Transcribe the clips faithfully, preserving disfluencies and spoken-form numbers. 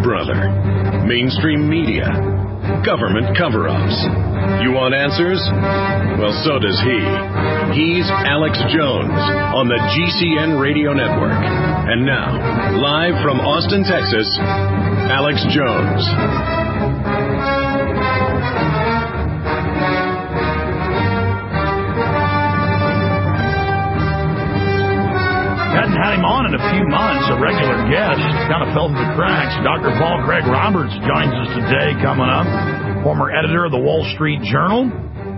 brother. Mainstream media. Government cover-ups. You want answers? Well, so does he. He's Alex Jones on the G C N Radio Network. And now, live from Austin, Texas, Alex Jones. Hadn't had him on in a few months, a regular guest. Kind of fell through the cracks. Doctor Paul Craig Roberts joins us today, coming up. Former editor of the Wall Street Journal.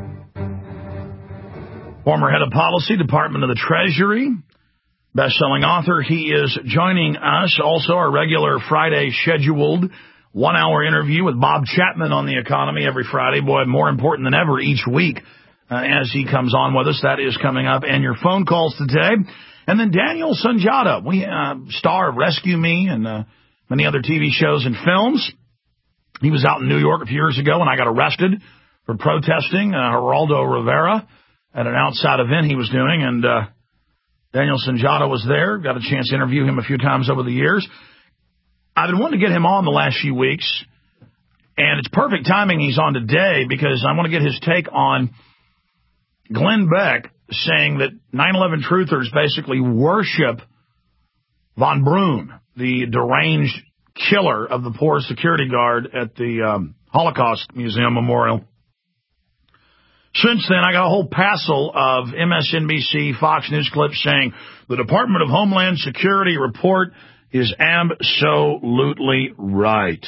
Former head of policy, Department of the Treasury. Best-selling author. He is joining us. Also, our regular Friday scheduled one-hour interview with Bob Chapman on the economy every Friday. Boy, more important than ever each week uh, as he comes on with us. That is coming up. And your phone calls today. And then Daniel Sunjata, we uh, star of Rescue Me and uh, many other T V shows and films. He was out in New York a few years ago when I got arrested for protesting uh, Geraldo Rivera at an outside event he was doing. And uh, Daniel Sunjata was there. Got a chance to interview him a few times over the years. I've been wanting to get him on the last few weeks. And it's perfect timing he's on today because I want to get his take on Glenn Beck saying that nine eleven truthers basically worship von Brunn, the deranged killer of the poor security guard at the um, Holocaust Museum Memorial. Since then, I got a whole passel of M S N B C, Fox News clips saying the Department of Homeland Security report is absolutely right.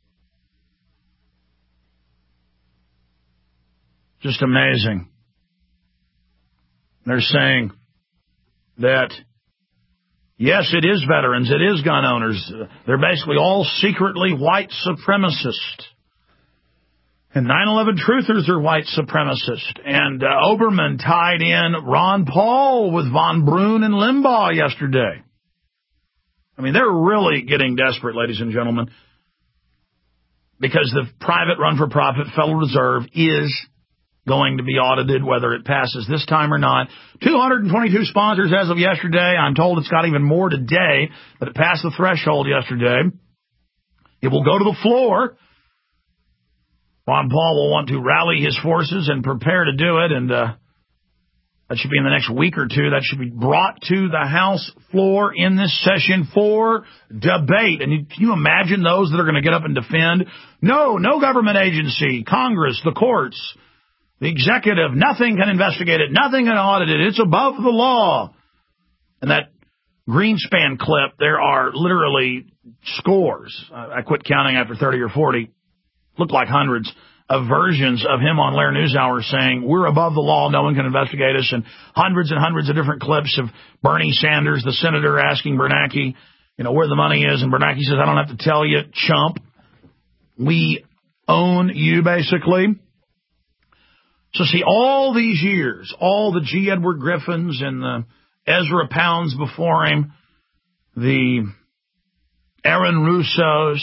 Just amazing. They're saying that, yes, it is veterans, it is gun owners. They're basically all secretly white supremacists. And nine eleven truthers are white supremacists. And uh, Oberman tied in Ron Paul with von Brunn and Limbaugh yesterday. I mean, they're really getting desperate, ladies and gentlemen, because the private run-for-profit Federal Reserve is going to be audited, whether it passes this time or not. two hundred twenty-two sponsors as of yesterday. I'm told it's got even more today, but it passed the threshold yesterday. It will go to the floor. Ron Paul will want to rally his forces and prepare to do it, and uh, that should be in the next week or two. That should be brought to the House floor in this session for debate. And you, can you imagine those that are going to get up and defend? No, no government agency, Congress, the courts, the executive, nothing can investigate it. Nothing can audit it. It's above the law. And that Greenspan clip, there are literally scores. I quit counting after thirty or forty. Looked like hundreds of versions of him on Lair NewsHour saying, we're above the law. No one can investigate us. And hundreds and hundreds of different clips of Bernie Sanders, the senator, asking Bernanke, you know, where the money is. And Bernanke says, I don't have to tell you, chump. We own you, basically. So see, all these years, all the G. Edward Griffins and the Ezra Pounds before him, the Aaron Russos,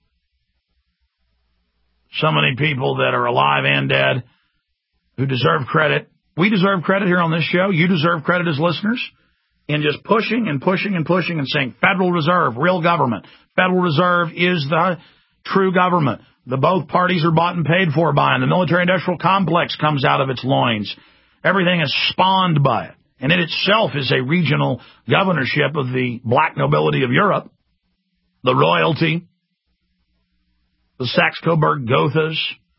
so many people that are alive and dead who deserve credit. We deserve credit here on this show. You deserve credit as listeners in just pushing and pushing and pushing and saying Federal Reserve, real government. Federal Reserve is the true government. The both parties are bought and paid for by, and the military-industrial complex comes out of its loins. Everything is spawned by it, and it itself is a regional governorship of the black nobility of Europe, the royalty, the Saxe-Coburg-Gothas,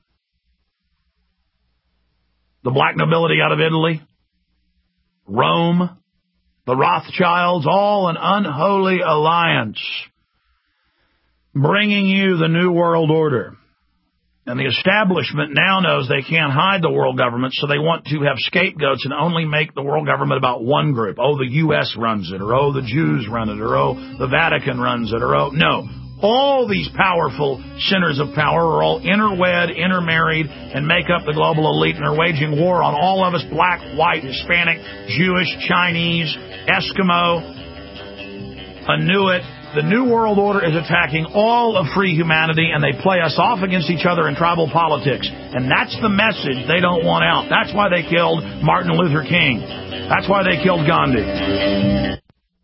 the black nobility out of Italy, Rome, the Rothschilds, all an unholy alliance, bringing you the New World Order. And the establishment now knows they can't hide the world government, so they want to have scapegoats and only make the world government about one group. Oh, the U S runs it, or oh, the Jews run it, or oh, the Vatican runs it, or oh, no. All these powerful centers of power are all interwed, intermarried, and make up the global elite, and are waging war on all of us, black, white, Hispanic, Jewish, Chinese, Eskimo, Inuit. The New World Order is attacking all of free humanity, and they play us off against each other in tribal politics. And that's the message they don't want out. That's why they killed Martin Luther King. That's why they killed Gandhi.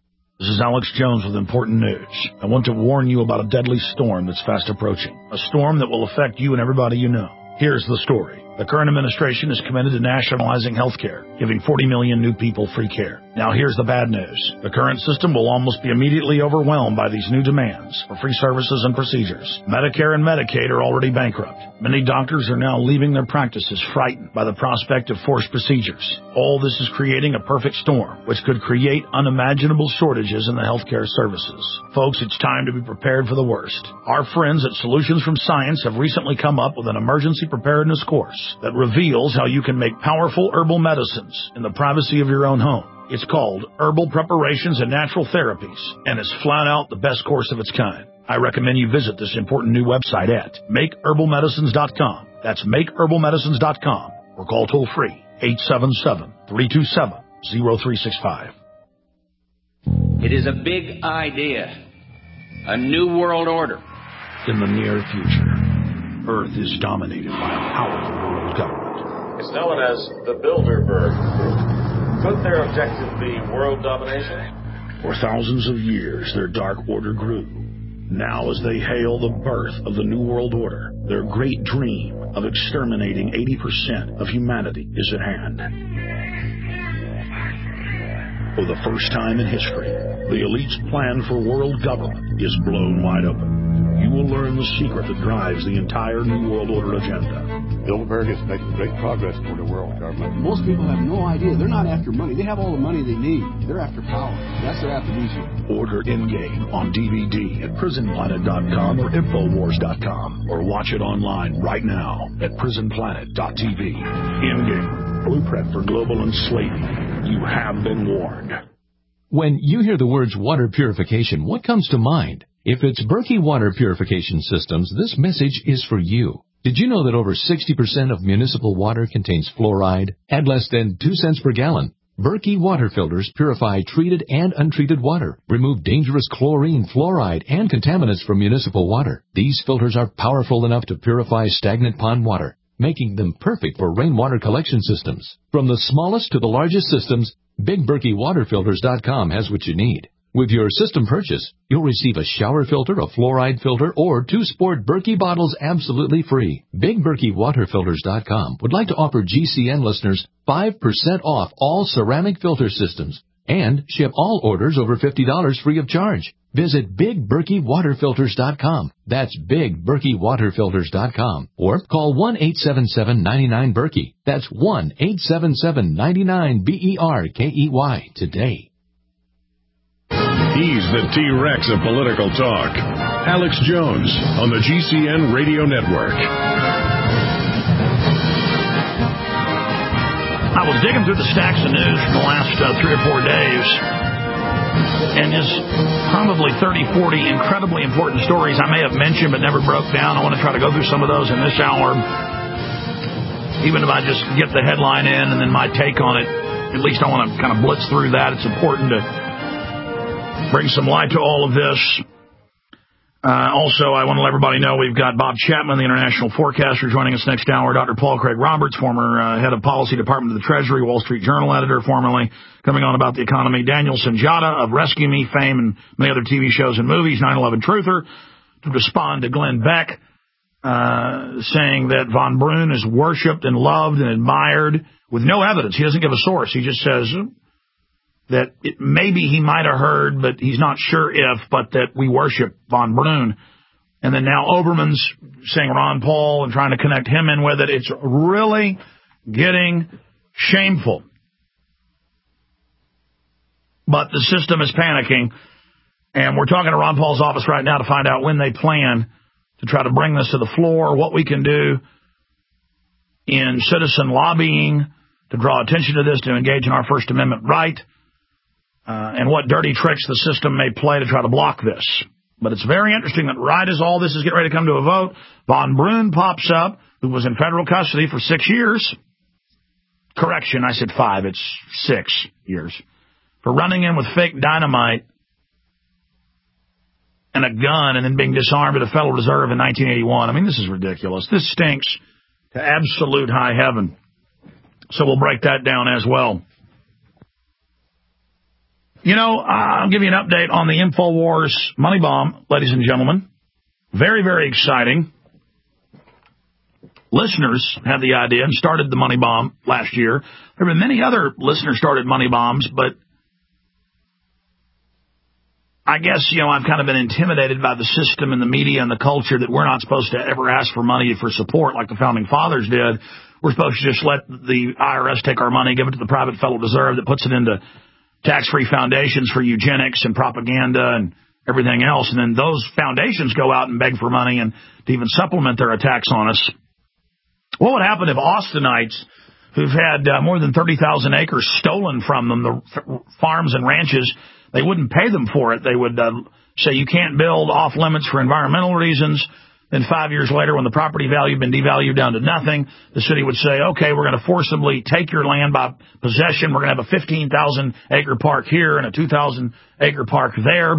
This is Alex Jones with important news. I want to warn you about a deadly storm that's fast approaching. A storm that will affect you and everybody you know. Here's the story. The current administration is committed to nationalizing health care, giving forty million new people free care. Now here's the bad news. The current system will almost be immediately overwhelmed by these new demands for free services and procedures. Medicare and Medicaid are already bankrupt. Many doctors are now leaving their practices frightened by the prospect of forced procedures. All this is creating a perfect storm, which could create unimaginable shortages in the healthcare services. Folks, it's time to be prepared for the worst. Our friends at Solutions from Science have recently come up with an emergency preparedness course that reveals how you can make powerful herbal medicines in the privacy of your own home. It's called Herbal Preparations and Natural Therapies, and it's flat out the best course of its kind. I recommend you visit this important new website at make herbal medicines dot com. That's make herbal medicines dot com, or call toll-free eight seven seven, three two seven, zero three six five. It is a big idea, a new world order. In the near future, Earth is dominated by a powerful world government. It's known as the Bilderberg Group. Could their objective be world domination? For thousands of years, their dark order grew. Now, as they hail the birth of the New World Order, their great dream of exterminating eighty percent of humanity is at hand. For the first time in history, the elite's plan for world government is blown wide open. You will learn the secret that drives the entire New World Order agenda. Bilderberg is making great progress toward a world government. Most people have no idea. They're not after money. They have all the money they need. They're after power. That's their aphrodisiac. Order Endgame on D V D at prison planet dot com or infowars dot com, or watch it online right now at prison planet dot t v. Endgame, blueprint for global enslavement. You have been warned. When you hear the words water purification, what comes to mind? If it's Berkey Water Purification Systems, this message is for you. Did you know that over sixty percent of municipal water contains fluoride at less than two cents per gallon? Berkey water filters purify treated and untreated water, remove dangerous chlorine, fluoride, and contaminants from municipal water. These filters are powerful enough to purify stagnant pond water, making them perfect for rainwater collection systems. From the smallest to the largest systems, Big Berkey Water Filters dot com has what you need. With your system purchase, you'll receive a shower filter, a fluoride filter, or two sport Berkey bottles absolutely free. Big Berkey Water Filters dot com would like to offer G C N listeners five percent off all ceramic filter systems and ship all orders over fifty dollars free of charge. Visit Big Berkey Water Filters dot com. That's Big Berkey Water Filters dot com. Or call one eight seven seven, nine nine, Berkey. That's one eight seven seven, nine nine, B E R K E Y today. He's the T-Rex of political talk. Alex Jones on the G C N Radio Network. I was digging through the stacks of news from the last uh, three or four days, and there's probably thirty, forty incredibly important stories I may have mentioned but never broke down. I want to try to go through some of those in this hour. Even if I just get the headline in and then my take on it, at least I want to kind of blitz through that. It's important to bring some light to all of this. Uh, also, I want to let everybody know we've got Bob Chapman, the international forecaster, joining us next hour. Doctor Paul Craig Roberts, former uh, head of policy department of the Treasury, Wall Street Journal editor, formerly, coming on about the economy. Daniel Sunjata of Rescue Me fame and many other T V shows and movies, nine eleven Truther, to respond to Glenn Beck, uh, saying that Von Braun is worshipped and loved and admired with no evidence. He doesn't give a source. He just says that it, maybe he might have heard, but he's not sure if, but that we worship Von Braun. And then now Oberman's saying Ron Paul and trying to connect him in with it. It's really getting shameful. But the system is panicking, and we're talking to Ron Paul's office right now to find out when they plan to try to bring this to the floor, what we can do in citizen lobbying to draw attention to this, to engage in our First Amendment right, Uh, and what dirty tricks the system may play to try to block this. But it's very interesting that right as all this is getting ready to come to a vote, Von Braun pops up, who was in federal custody for six years. Correction, I said five, it's six years. For running in with fake dynamite and a gun and then being disarmed at a Federal Reserve in nineteen eighty-one. I mean, this is ridiculous. This stinks to absolute high heaven. So we'll break that down as well. You know, I'll give you an update on the InfoWars money bomb, ladies and gentlemen. Very, very exciting. Listeners had the idea and started the money bomb last year. There have been many other listener-started money bombs, but I guess, you know, I've kind of been intimidated by the system and the media and the culture that we're not supposed to ever ask for money for support like the Founding Fathers did. We're supposed to just let the I R S take our money, give it to the private Federal Reserve that puts it into tax-free foundations for eugenics and propaganda and everything else. And then those foundations go out and beg for money and to even supplement their attacks on us. What would happen if Austinites, who've had uh, more than thirty thousand acres stolen from them, the f- farms and ranches, they wouldn't pay them for it. They would uh, say you can't build off limits for environmental reasons. Then five years later, when the property value had been devalued down to nothing, the city would say, okay, we're going to forcibly take your land by possession. We're going to have a fifteen thousand acre park here and a two thousand acre park there.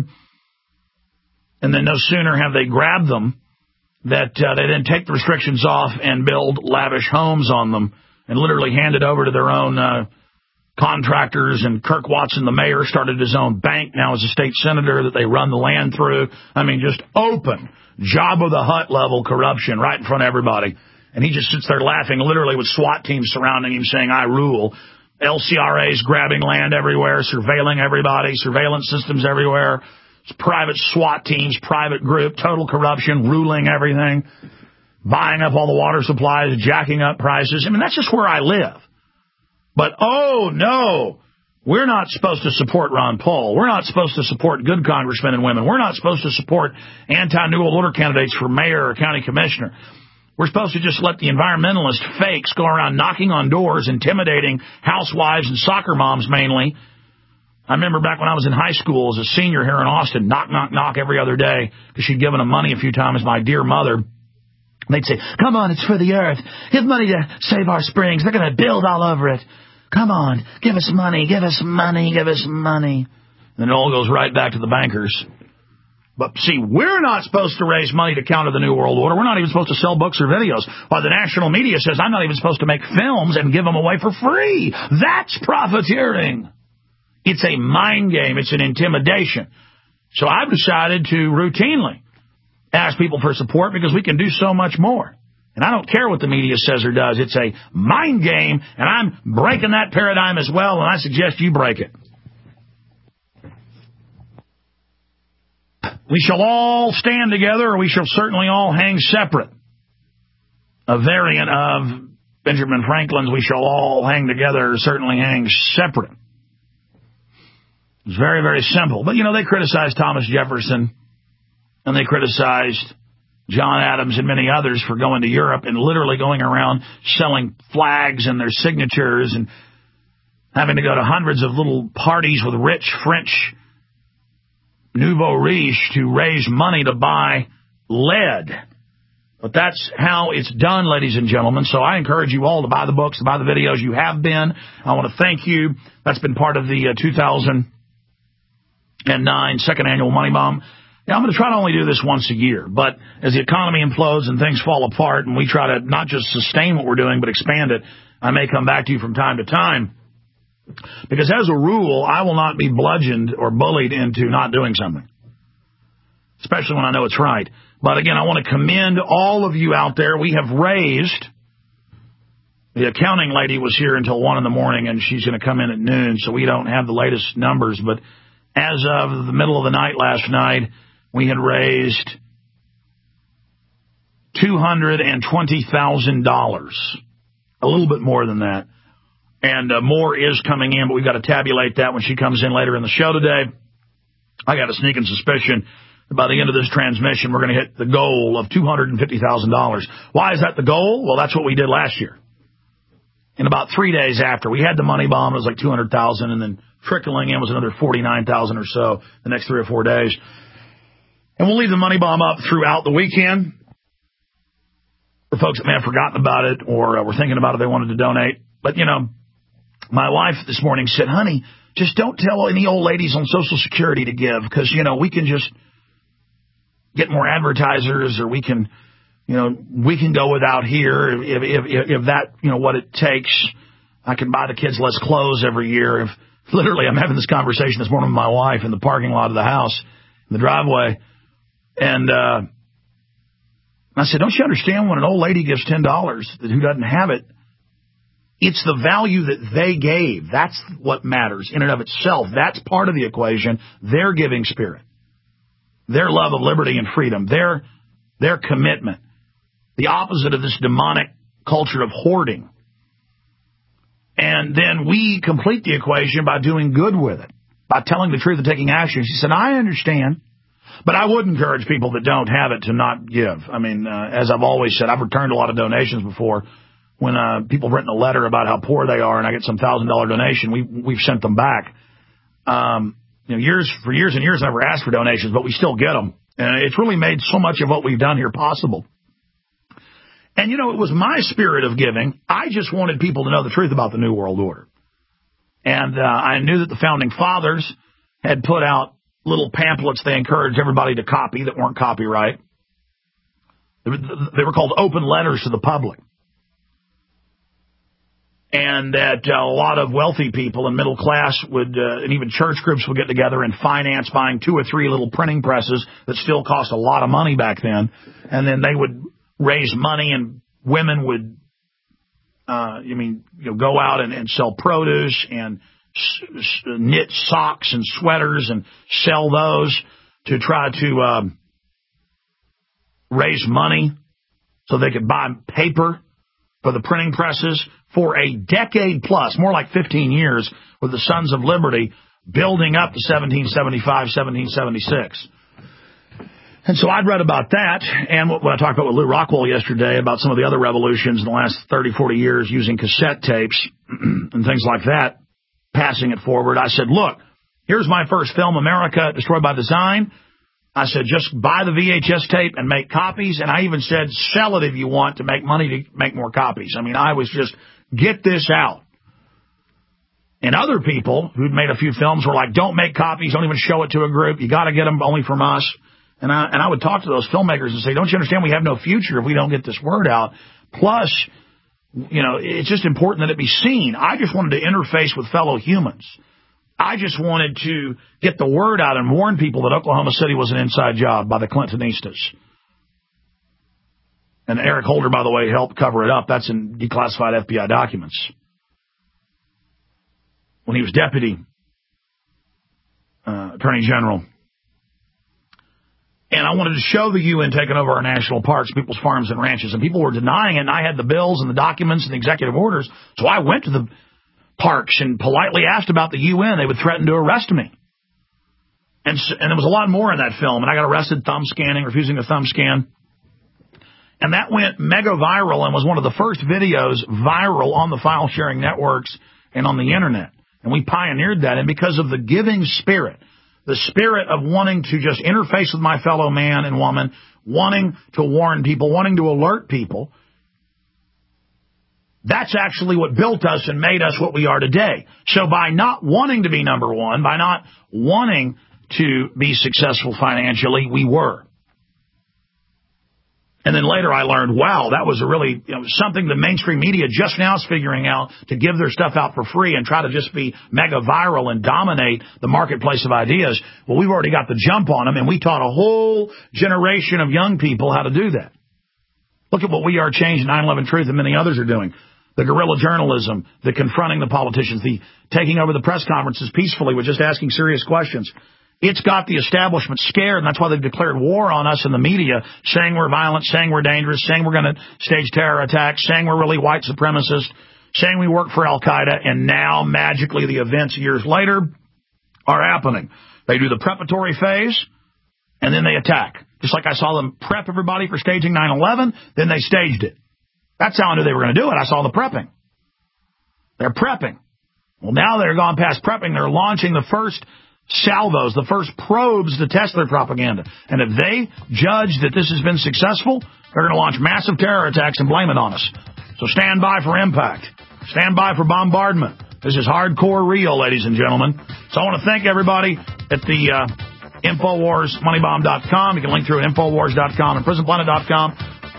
And then no sooner have they grabbed them that uh, they then take the restrictions off and build lavish homes on them and literally hand it over to their own uh, contractors. And Kirk Watson, the mayor, started his own bank now as a state senator that they run the land through. I mean, just open Jabba the Hutt level corruption right in front of everybody. And he just sits there laughing, literally with SWAT teams surrounding him saying, I rule. L C R A's grabbing land everywhere, surveilling everybody, surveillance systems everywhere. Private SWAT teams, private group, total corruption, ruling everything, buying up all the water supplies, jacking up prices. I mean, that's just where I live. But, oh, no, we're not supposed to support Ron Paul. We're not supposed to support good congressmen and women. We're not supposed to support anti-New World Order candidates for mayor or county commissioner. We're supposed to just let the environmentalist fakes go around knocking on doors, intimidating housewives and soccer moms mainly. I remember back when I was in high school as a senior here in Austin, knock, knock, knock every other day because she'd given them money a few times, my dear mother. They'd say, come on, it's for the earth. Give money to save our springs. They're going to build all over it. Come on, give us money, give us money, give us money. And it all goes right back to the bankers. But see, we're not supposed to raise money to counter the New World Order. We're not even supposed to sell books or videos. While the national media says I'm not even supposed to make films and give them away for free. That's profiteering. It's a mind game. It's an intimidation. So I've decided to routinely ask people for support because we can do so much more. And I don't care what the media says or does. It's a mind game, and I'm breaking that paradigm as well, and I suggest you break it. We shall all stand together, or we shall certainly all hang separate. A variant of Benjamin Franklin's we shall all hang together, or certainly hang separate. It's very, very simple. But, you know, they criticized Thomas Jefferson, and they criticized John Adams and many others for going to Europe and literally going around selling flags and their signatures and having to go to hundreds of little parties with rich French nouveau riche to raise money to buy lead. But that's how it's done, ladies and gentlemen. So I encourage you all to buy the books, to buy the videos. You have been. I want to thank you. That's been part of the uh, two thousand nine second annual Money Bomb. Now, I'm going to try to only do this once a year, but as the economy implodes and things fall apart and we try to not just sustain what we're doing but expand it, I may come back to you from time to time. Because as a rule, I will not be bludgeoned or bullied into not doing something, especially when I know it's right. But again, I want to commend all of you out there. We have raised, the accounting lady was here until one in the morning, and she's going to come in at noon, so we don't have the latest numbers. But as of the middle of the night last night, we had raised two hundred twenty thousand dollars, a little bit more than that. And uh, more is coming in, but we've got to tabulate that when she comes in later in the show today. I got a sneaking suspicion that by the end of this transmission, we're going to hit the goal of two hundred fifty thousand dollars. Why is that the goal? Well, that's what we did last year. In about three days after, we had the money bomb. It was like two hundred thousand dollars, and then trickling in was another forty-nine thousand dollars or so the next three or four days. And we'll leave the money bomb up throughout the weekend for folks that may have forgotten about it or uh, were thinking about it, they wanted to donate. But, you know, my wife this morning said, honey, just don't tell any old ladies on Social Security to give because, you know, we can just get more advertisers or we can, you know, we can go without here if, if, if, if that, you know, what it takes. I can buy the kids less clothes every year if Literally, I'm having this conversation this morning with my wife in the parking lot of the house, in the driveway. And uh, I said, don't you understand when an old lady gives ten dollars who doesn't have it, it's the value that they gave. That's what matters in and of itself. That's part of the equation. Their giving spirit, their love of liberty and freedom, their, their commitment. The opposite of this demonic culture of hoarding. And then we complete the equation by doing good with it, by telling the truth and taking action. She said, I understand, but I would encourage people that don't have it to not give. I mean, uh, as I've always said, I've returned a lot of donations before. When uh, people have written a letter about how poor they are and I get some one thousand dollars donation, we, we've sent them back. Um, you know, years for years and years I never asked for donations, but we still get them. And it's really made so much of what we've done here possible. And, you know, it was my spirit of giving. I just wanted people to know the truth about the New World Order. And uh, I knew that the Founding Fathers had put out little pamphlets they encouraged everybody to copy that weren't copyright. They were, they were called open letters to the public. And that uh, a lot of wealthy people and middle class would, uh, and even church groups would get together and finance buying two or three little printing presses that still cost a lot of money back then. And then they would raise money and women would, uh, I mean, you know, go out and, and sell produce and s- s- knit socks and sweaters and sell those to try to um, raise money so they could buy paper for the printing presses for a decade plus, more like fifteen years, with the Sons of Liberty building up to seventeen seventy-five, seventeen seventy-six. And so I'd read about that, and what I talked about with Lou Rockwell yesterday about some of the other revolutions in the last thirty, forty years using cassette tapes and things like that, passing it forward. I said, look, here's my first film, America Destroyed by Design. I said, just buy the V H S tape and make copies. And I even said, sell it if you want to make money to make more copies. I mean, I was just, get this out. And other people who'd made a few films were like, don't make copies, don't even show it to a group. You got to get them only from us. And I, and I would talk to those filmmakers and say, don't you understand we have no future if we don't get this word out? Plus, you know, it's just important that it be seen. I just wanted to interface with fellow humans. I just wanted to get the word out and warn people that Oklahoma City was an inside job by the Clintonistas. And Eric Holder, by the way, helped cover it up. That's in declassified F B I documents. When he was deputy uh, attorney general. And I wanted to show the U N taking over our national parks, people's farms and ranches. And people were denying it. And I had the bills and the documents and the executive orders. So I went to the parks and politely asked about the U N. They would threaten to arrest me. And, and there was a lot more in that film. And I got arrested thumb scanning, refusing a thumb scan. And that went mega viral and was one of the first videos viral on the file sharing networks and on the internet. And we pioneered that. And because of the giving spirit, the spirit of wanting to just interface with my fellow man and woman, wanting to warn people, wanting to alert people, that's actually what built us and made us what we are today. So by not wanting to be number one, by not wanting to be successful financially, we were. And then later I learned, wow, that was a really, you know, something the mainstream media just now is figuring out to give their stuff out for free and try to just be mega viral and dominate the marketplace of ideas. Well, we've already got the jump on them, and we taught a whole generation of young people how to do that. Look at what We Are Change, nine eleven Truth, and many others are doing. The guerrilla journalism, the confronting the politicians, the taking over the press conferences peacefully with just asking serious questions. It's got the establishment scared, and that's why they've declared war on us in the media, saying we're violent, saying we're dangerous, saying we're going to stage terror attacks, saying we're really white supremacists, saying we work for Al-Qaeda, and now, magically, the events years later are happening. They do the preparatory phase, and then they attack. Just like I saw them prep everybody for staging nine eleven, then they staged it. That's how I knew they were going to do it. I saw the prepping. They're prepping. Well, now they're gone past prepping. They're launching the first salvos, the first probes to test their propaganda. And if they judge that this has been successful, they're going to launch massive terror attacks and blame it on us. So stand by for impact. Stand by for bombardment. This is hardcore real, ladies and gentlemen. So I want to thank everybody at the uh, Infowars Money Bomb dot com. You can link through at Infowars dot com and Prison Planet dot com.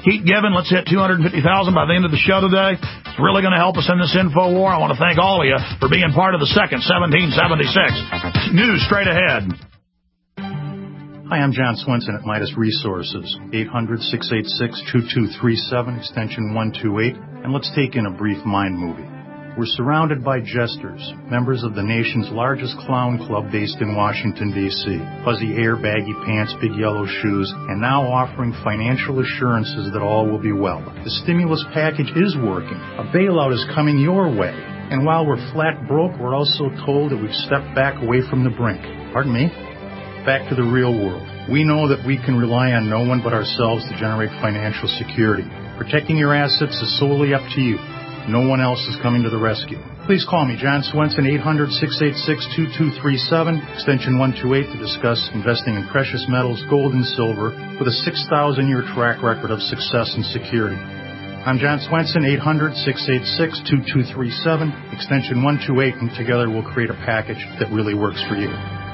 Keep giving. Let's hit two hundred fifty thousand by the end of the show today. It's really going to help us in this info war. I want to thank all of you for being part of the second seventeen seventy-six. News straight ahead. Hi, I'm John Swenson at Midas Resources, eight hundred, six eight six, two two three seven, extension one two eight, and let's take in a brief mind movie. We're surrounded by jesters, members of the nation's largest clown club based in Washington, D C Fuzzy hair, baggy pants, big yellow shoes, and now offering financial assurances that all will be well. The stimulus package is working. A bailout is coming your way. And while we're flat broke, we're also told that we've stepped back away from the brink. Pardon me? Back to the real world. We know that we can rely on no one but ourselves to generate financial security. Protecting your assets is solely up to you. No one else is coming to the rescue. Please call me, John Swenson, eight hundred, six eight six, two two three seven, extension one two eight, to discuss investing in precious metals, gold and silver, with a six thousand year track record of success and security. I'm John Swenson, eight hundred, six eight six, two two three seven, extension one two eight, and together we'll create a package that really works for you.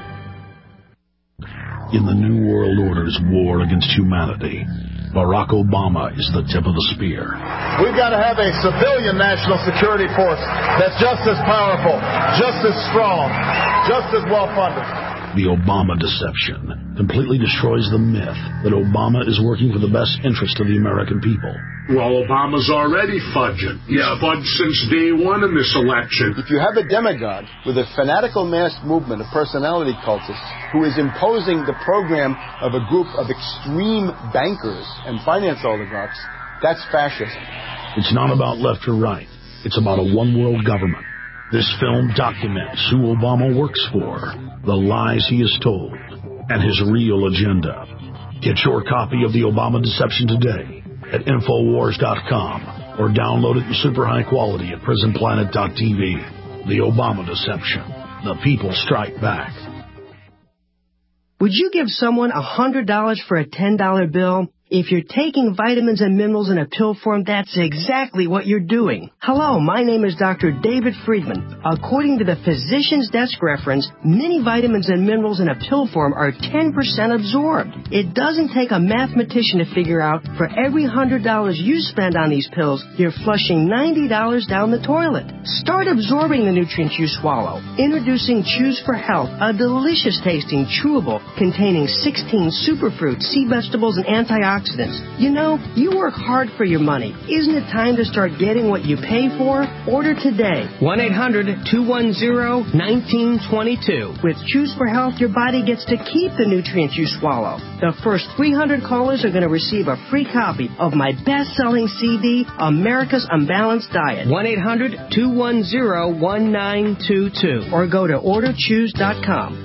In the New World Order's war against humanity, Barack Obama is the tip of the spear. We've got to have a civilian national security force that's just as powerful, just as strong, just as well-funded. The Obama deception completely destroys the myth that Obama is working for the best interest of the American people. Well, Obama's already fudging. He's yeah. fudged since day one in this election. If you have a demagogue with a fanatical mass movement of personality cultists who is imposing the program of a group of extreme bankers and finance oligarchs, that's fascism. It's not about left or right. It's about a one-world government. This film documents who Obama works for, the lies he has told, and his real agenda. Get your copy of The Obama Deception today at Infowars dot com or download it in super high quality at Prison Planet dot T V. The Obama Deception. The people strike back. Would you give someone one hundred dollars for a ten dollar bill? If you're taking vitamins and minerals in a pill form, that's exactly what you're doing. Hello, my name is Doctor David Friedman. According to the Physician's Desk reference, many vitamins and minerals in a pill form are ten percent absorbed. It doesn't take a mathematician to figure out for every one hundred dollars you spend on these pills, you're flushing ninety dollars down the toilet. Start absorbing the nutrients you swallow. Introducing Choose for Health, a delicious tasting chewable containing sixteen superfruits, sea vegetables, and antioxidants. You know, you work hard for your money. Isn't it time to start getting what you pay for? Order today. one eight hundred, two one zero, one nine two two. With Choose for Health, your body gets to keep the nutrients you swallow. The first three hundred callers are going to receive a free copy of my best-selling C D, America's Unbalanced Diet. one eight hundred, two one zero, one nine two two. Or go to order choose dot com.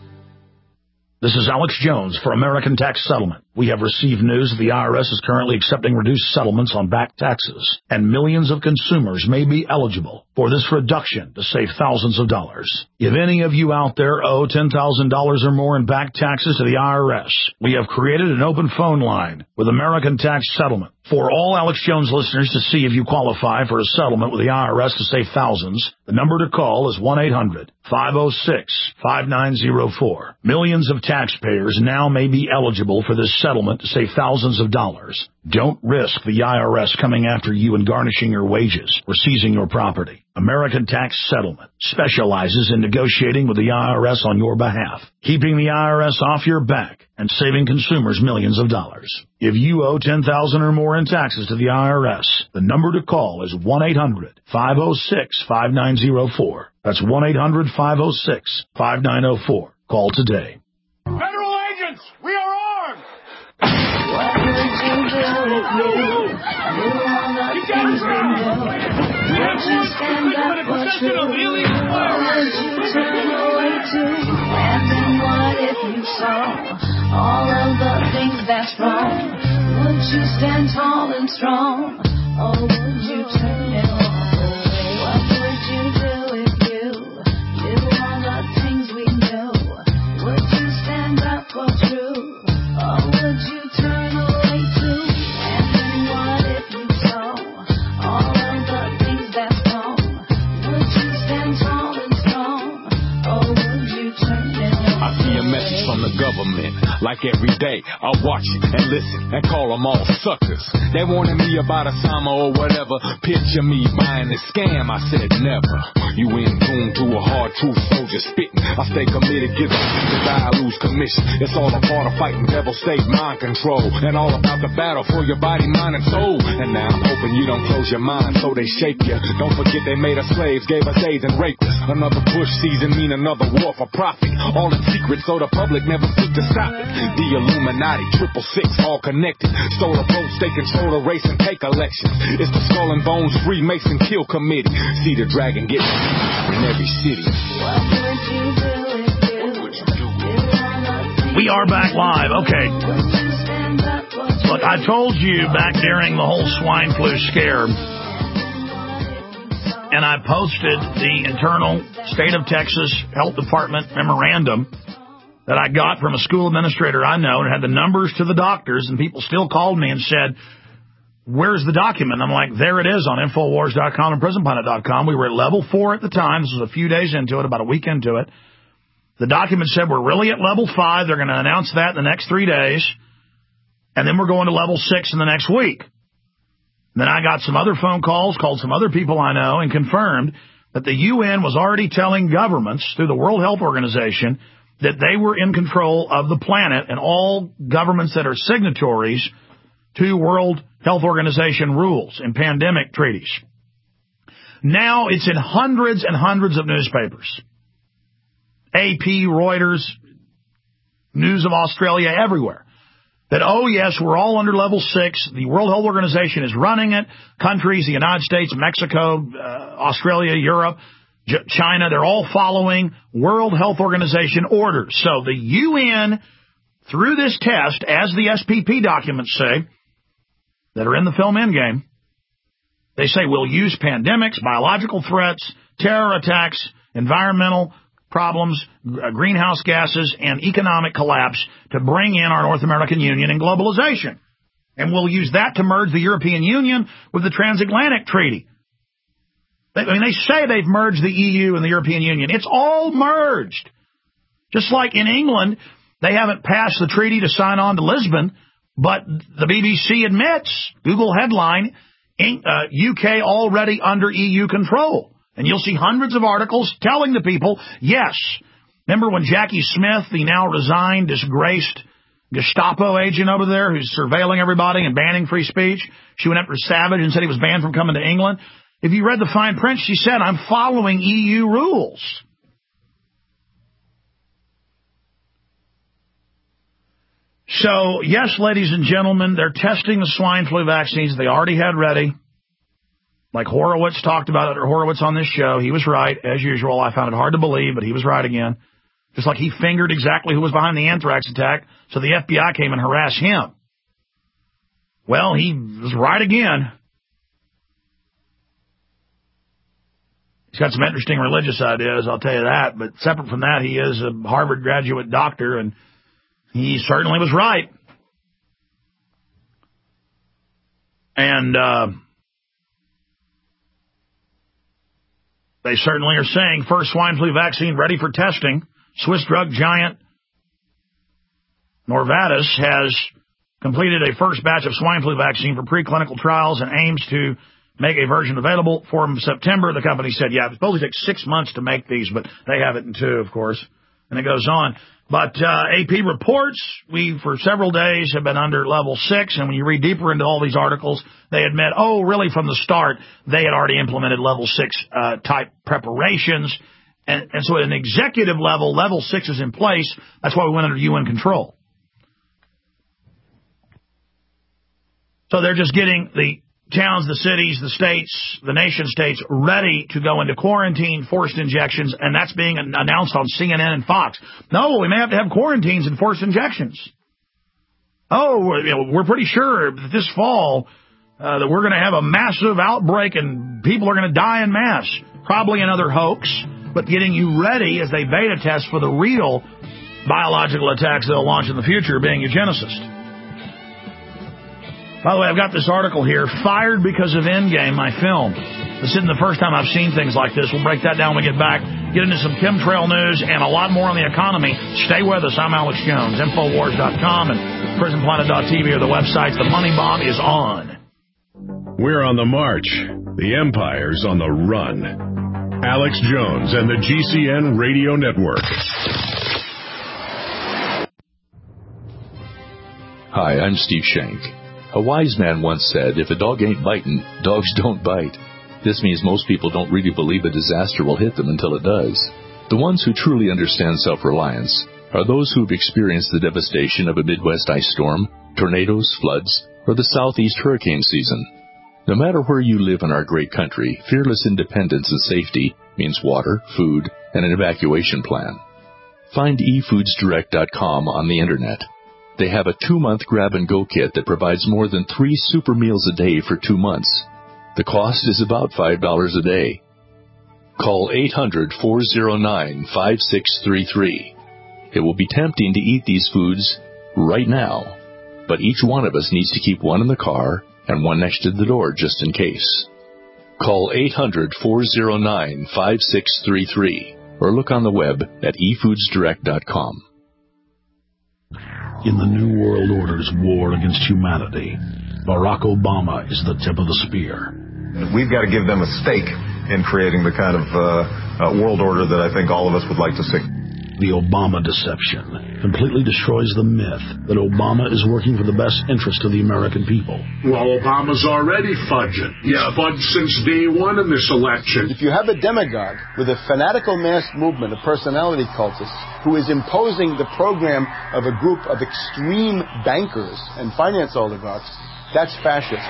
This is Alex Jones for American Tax Settlement. We have received news that the I R S is currently accepting reduced settlements on back taxes, and millions of consumers may be eligible for this reduction to save thousands of dollars. If any of you out there owe ten thousand dollars or more in back taxes to the I R S, we have created an open phone line with American Tax Settlement for all Alex Jones listeners to see if you qualify for a settlement with the I R S to save thousands. The number to call is one eight hundred, five oh six, five nine oh four. Millions of taxpayers now may be eligible for this settlement to save thousands of dollars. Don't risk the I R S coming after you and garnishing your wages or seizing your property. American Tax Settlement specializes in negotiating with the I R S on your behalf, keeping the I R S off your back and saving consumers millions of dollars. If you owe ten thousand dollars or more in taxes to the I R S, the number to call is one eight hundred, five oh six, five nine oh four. That's one eight hundred, five oh six, five nine oh four. Call today. Federal agents, we are armed! What would you do if you knew all the things we know? Would you stand up for truth? Or would you turn away too? And then what if you saw all of the things that's wrong? Would you stand tall and strong? Or would you turn and walk away? What would you do if you knew all the things we know? Would you stand up for truth? Or would you turn away too? And then what if you saw all of the things that's wrong? Would you stand tall and strong? Or would you turn and walk away? I see a message from the government. like every day. I watch it and listen and call them all suckers. They wanted me about Osama or whatever. Picture me buying this scam. I said never. You in tune to a hard truth soldier spitting. I stay committed, give a to die, I lose commission. It's all a part of fighting devil state mind control. And all about the battle for your body, mind, and soul. And now I'm hoping you don't close your mind so they shape you. Don't forget they made us slaves, gave us AIDS and raped us. Another Bush season mean another war for profit. All in secret so the public never seek to stop it. The Illuminati, triple six, all connected. Stole a vote, they control the race and take elections. It's the Skull and Bones Freemason Kill Committee. See the dragon get in every city. We are back live. Okay. Look, I told you back during the whole swine flu scare, and I posted the internal state of Texas Health Department memorandum that I got from a school administrator I know, and had the numbers to the doctors, and people still called me and said, where's the document? I'm like, there it is on Infowars dot com and Prison Planet dot com. We were at level four at the time. This was a few days into it, about a week into it. The document said we're really at level five. They're going to announce that in the next three days. And then we're going to level six in the next week. Then I got some other phone calls, called some other people I know, and confirmed that the U N was already telling governments through the World Health Organization that they were in control of the planet, and all governments that are signatories to World Health Organization rules and pandemic treaties. Now it's in hundreds and hundreds of newspapers. A P, Reuters, News of Australia, everywhere. That, oh, yes, we're all under level six. The World Health Organization is running it. Countries, the United States, Mexico, uh, Australia, Europe, J- China, they're all following World Health Organization orders. So the U N, through this test, as the S P P documents say, that are in the film Endgame, they say we'll use pandemics, biological threats, terror attacks, environmental problems, greenhouse gases, and economic collapse to bring in our North American Union and globalization. And we'll use that to merge the European Union with the Transatlantic Treaty. I mean, they say they've merged the E U and the European Union. It's all merged. Just like in England, they haven't passed the treaty to sign on to Lisbon, but the B B C admits, Google headline, uh, U K already under E U control. And you'll see hundreds of articles telling the people, yes. Remember when Jackie Smith, the now resigned, disgraced Gestapo agent over there who's surveilling everybody and banning free speech, she went after Savage and said he was banned from coming to England. If you read the fine print, she said, I'm following E U rules. So, yes, ladies and gentlemen, they're testing the swine flu vaccines they already had ready. Like Horowitz talked about it, or Horowitz on this show. He was right, as usual. I found it hard to believe, but he was right again. Just like he fingered exactly who was behind the anthrax attack, so the F B I came and harassed him. Well, he was right again. He's got some interesting religious ideas, I'll tell you that. But separate from that, he is a Harvard graduate doctor, and he certainly was right. And uh, they certainly are saying first swine flu vaccine ready for testing. Swiss drug giant Novartis has completed a first batch of swine flu vaccine for preclinical trials and aims to make a version available for September. The company said, yeah, it supposedly takes six months to make these, but they have it in two, of course. And it goes on. But uh, A P reports we, for several days, have been under level six. And when you read deeper into all these articles, they admit, oh, really, from the start, they had already implemented level six uh, type preparations. And, and so at an executive level, level six is in place. That's why we went under U N control. So they're just getting the towns, the cities, the states, the nation states ready to go into quarantine, forced injections, and that's being announced on C N N and Fox. No, we may have to have quarantines and forced injections. Oh, we're pretty sure that this fall uh, that we're going to have a massive outbreak and people are going to die en masse. Probably another hoax, but getting you ready as they beta test for the real biological attacks they'll launch in the future, being eugenicist. By the way, I've got this article here, Fired Because of Endgame, my film. This isn't the first time I've seen things like this. We'll break that down when we get back. get into some chemtrail news, and a lot more on the economy. Stay with us. I'm Alex Jones. Infowars dot com and prison planet dot t v are the websites. The Money Bomb is on. We're on the march. The Empire's on the run. Alex Jones and the G C N Radio Network. Hi, I'm Steve Shank. A wise man once said, if a dog ain't biting, dogs don't bite. This means most people don't really believe a disaster will hit them until it does. The ones who truly understand self-reliance are those who've experienced the devastation of a Midwest ice storm, tornadoes, floods, or the Southeast hurricane season. No matter where you live in our great country, fearless independence and safety means water, food, and an evacuation plan. Find e foods direct dot com on the Internet. They have a two-month grab-and-go kit that provides more than three super meals a day for two months. The cost is about five dollars a day. Call eight hundred, four oh nine, five six three three. It will be tempting to eat these foods right now, but each one of us needs to keep one in the car and one next to the door just in case. Call eight hundred, four oh nine, five six three three or look on the web at e foods direct dot com. In the New World Order's war against humanity, Barack Obama is the tip of the spear. We've got to give them a stake in creating the kind of uh, uh, world order that I think all of us would like to see. The Obama deception completely destroys the myth that Obama is working for the best interest of the American people. Well, Obama's already fudging. He's yeah. fudged since day one in this election. If you have a demagogue with a fanatical mass movement of personality cultists who is imposing the program of a group of extreme bankers and finance oligarchs, that's fascism.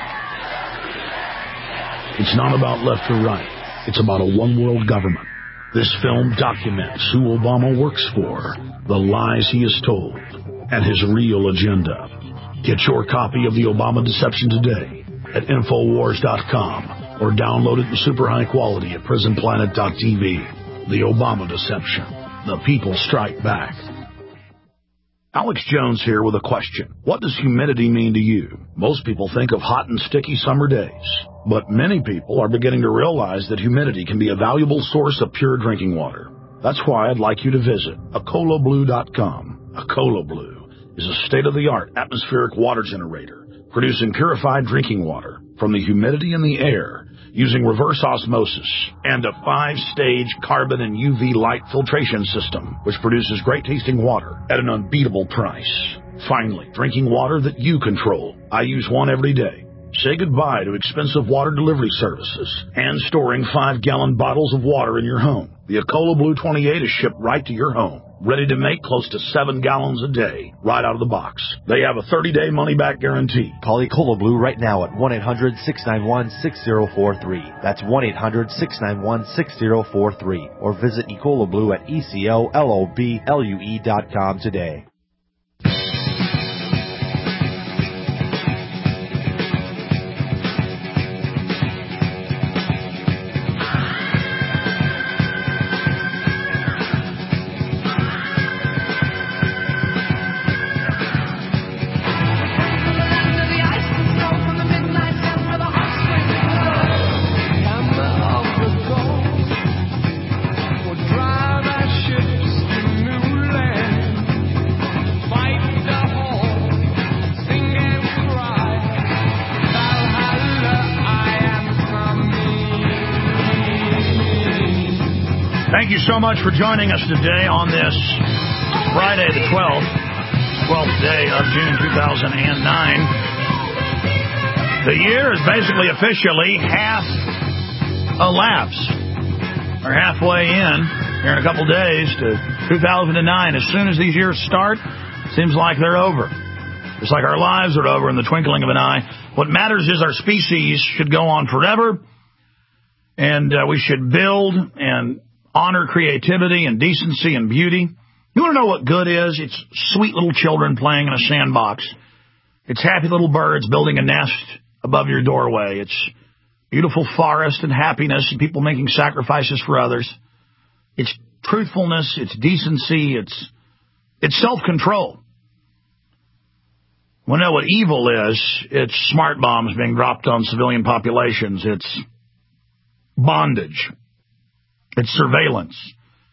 It's not about left or right. It's about a one-world government. This film documents who Obama works for, the lies he has told, and his real agenda. Get your copy of The Obama Deception today at infowars dot com or download it in super high quality at prison planet dot t v. The Obama Deception. The people strike back. Alex Jones here with a question. What does humidity mean to you? Most people think of hot and sticky summer days, but many people are beginning to realize that humidity can be a valuable source of pure drinking water. That's why I'd like you to visit Acola Blue dot com. Acola Blue is a state-of-the-art atmospheric water generator producing purified drinking water from the humidity in the air using reverse osmosis and a five-stage carbon and U V light filtration system, which produces great-tasting water at an unbeatable price. Finally, drinking water that you control. I use one every day. Say goodbye to expensive water delivery services and storing five-gallon bottles of water in your home. The Acola Blue twenty-eight is shipped right to your home, ready to make close to seven gallons a day, right out of the box. They have a thirty-day money-back guarantee. Call Acola Blue right now at one eight hundred, six nine one, six zero four three. That's one eight hundred, six nine one, six zero four three. Or visit Ecola Blue at E C O L O B L U E dot com today. Thank you so much for joining us today on this Friday the twelfth, twelfth day of June two thousand nine. The year is basically officially half elapsed. We're halfway in here in a couple days to two thousand nine. As soon as these years start, it seems like they're over. Just like our lives are over in the twinkling of an eye. What matters is our species should go on forever, and uh, we should build and honor creativity and decency and beauty. You want to know what good is? It's sweet little children playing in a sandbox. It's happy little birds building a nest above your doorway. It's beautiful forest and happiness and people making sacrifices for others. It's truthfulness. It's decency. It's it's self-control. We know what evil is. It's smart bombs being dropped on civilian populations. It's bondage. It's surveillance.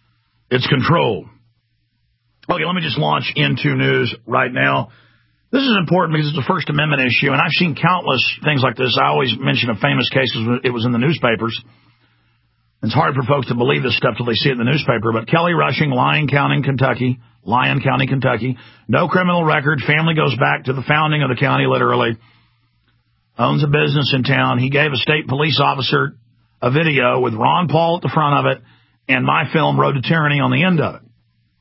It's controlled. Okay, let me just launch into news right now. This is important because it's a First Amendment issue, and I've seen countless things like this. I always mention a famous case because it was in the newspapers. It's hard for folks to believe this stuff till they see it in the newspaper, but Kelly Rushing, Lyon County, Kentucky, Lyon County, Kentucky, no criminal record, family goes back to the founding of the county, literally, owns a business in town. He gave a state police officer a video with Ron Paul at the front of it and my film, Road to Tyranny, on the end of it.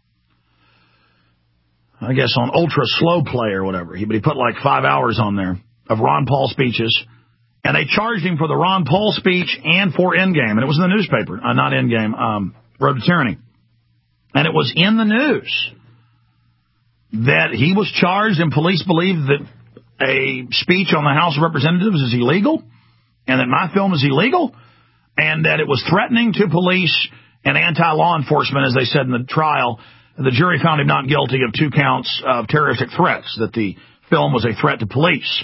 I guess on ultra slow play or whatever. He, but he put like five hours on there of Ron Paul speeches. And they charged him for the Ron Paul speech and for Endgame. And it was in the newspaper. Uh, not Endgame, um, Road to Tyranny. And it was in the news that he was charged and police believed that a speech on the House of Representatives is illegal and that my film is illegal and that it was threatening to police and anti-law enforcement, as they said in the trial. The jury found him not guilty of two counts of terroristic threats, that the film was a threat to police.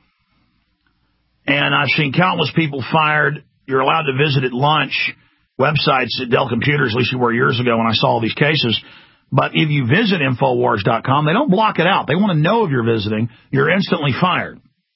And I've seen countless people fired. You're allowed to visit at lunch websites at Dell Computers, at least you were years ago when I saw all these cases. But if you visit Infowars dot com, they don't block it out. They want to know if you're visiting. You're instantly fired.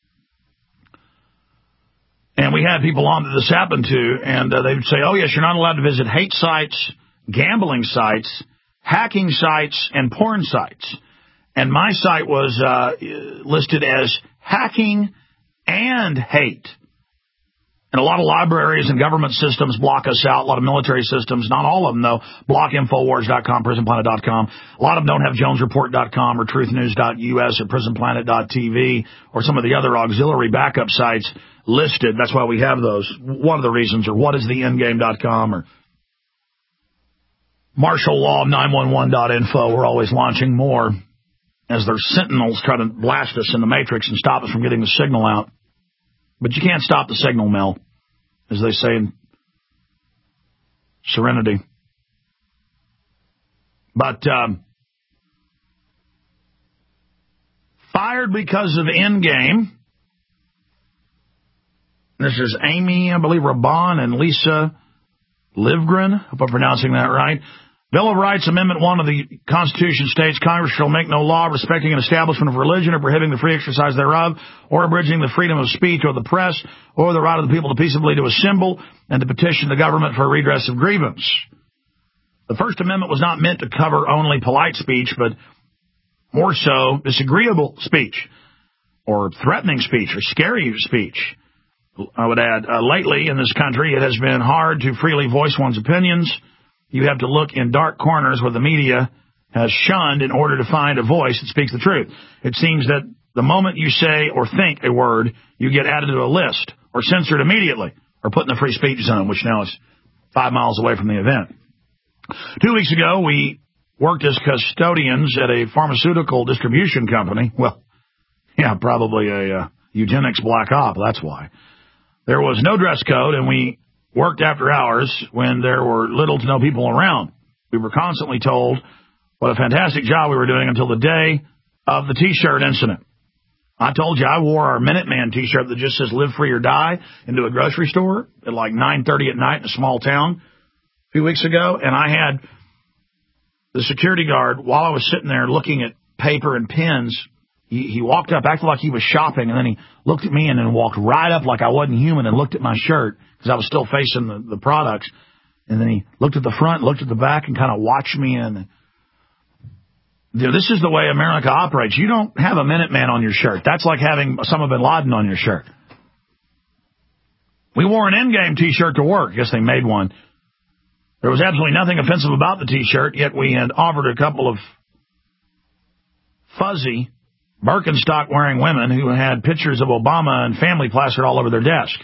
And we had people on that this happened to, and uh, they would say, oh, yes, you're not allowed to visit hate sites, gambling sites, hacking sites, and porn sites. And my site was uh, listed as hacking and hate. And a lot of libraries and government systems block us out. A lot of military systems, not all of them, though, block Infowars dot com, Prison Planet dot com. A lot of them don't have Jones Report dot com or Truth News dot U S or Prison Planet dot T V or some of the other auxiliary backup sites listed. That's why we have those. One of the reasons, or what is the endgame dot com or Martial Law nine one one dot info. We're always launching more as their sentinels try to blast us in the matrix and stop us from getting the signal out. But you can't stop the signal, Mel, as they say in Serenity. But um, fired because of Endgame. This is Amy, I believe, Raban and Lisa Livgren. Hope I'm pronouncing that right. Bill of Rights, Amendment one of the Constitution states, Congress shall make no law respecting an establishment of religion or prohibiting the free exercise thereof or abridging the freedom of speech or the press or the right of the people to peaceably to assemble and to petition the government for a redress of grievance. The First Amendment was not meant to cover only polite speech, but more so disagreeable speech or threatening speech or scary speech. I would add, uh, lately in this country, it has been hard to freely voice one's opinions. You have to look in dark corners where the media has shunned in order to find a voice that speaks the truth. It seems that the moment you say or think a word, you get added to a list or censored immediately or put in the free speech zone, which now is five miles away from the event. Two weeks ago, we worked as custodians at a pharmaceutical distribution company. Well, yeah, probably a uh, eugenics black op, that's why. There was no dress code, and we worked after hours when there were little to no people around. We were constantly told what a fantastic job we were doing until the day of the T-shirt incident. I told you I wore our Minuteman T-shirt that just says live free or die into a grocery store at like nine thirty at night in a small town a few weeks ago, and I had the security guard, while I was sitting there looking at paper and pens, he, he walked up, acted like he was shopping, and then he looked at me and then walked right up like I wasn't human and looked at my shirt because I was still facing the, the products. And then he looked at the front, looked at the back, and kind of watched me. And you know, this is the way America operates. You don't have a Minuteman on your shirt. That's like having Osama bin Laden on your shirt. We wore an Endgame T-shirt to work. I guess they made one. There was absolutely nothing offensive about the T-shirt, yet we had offered a couple of fuzzy Birkenstock-wearing women who had pictures of Obama and family plastered all over their desk.